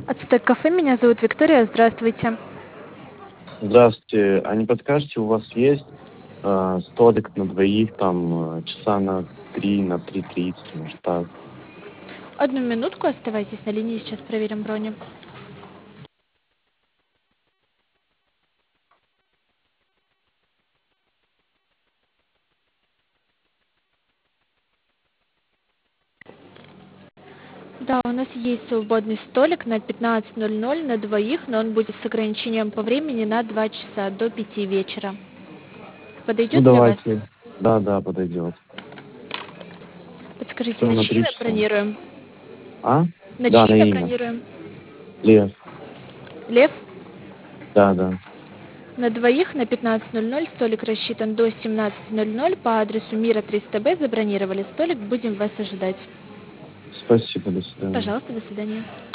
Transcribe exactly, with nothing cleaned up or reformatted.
Ацтек кафе, меня зовут Виктория, здравствуйте. Здравствуйте. А не подскажете, у вас есть э, столик на двоих, там, э, часа на три, на три тридцать, может, так? Одну минутку, оставайтесь на линии, сейчас проверим брони. Да, у нас есть свободный столик на пятнадцать ноль ноль на двоих, но он будет с ограничением по времени на два часа, до пяти вечера. Ну, Подойдет для вас? давайте. Да, да, подойдет. Подскажите, Все на на чье три имя часа. бронируем? А? На Да, чье на имя имя. бронируем? Лев. Лев? Да, да. На двоих на пятнадцать ноль ноль столик рассчитан до семнадцати ноль ноль по адресу Мира триста Б. Забронировали столик, будем вас ожидать. Спасибо, до свидания. Пожалуйста, до свидания.